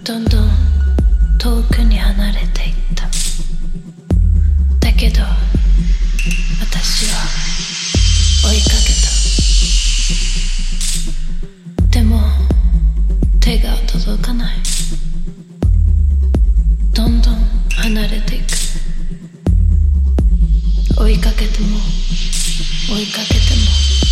どんどん遠くに離れていった。だけど私は追いかけた。でも手が届かない。どんどん離れていく。追いかけても追いかけても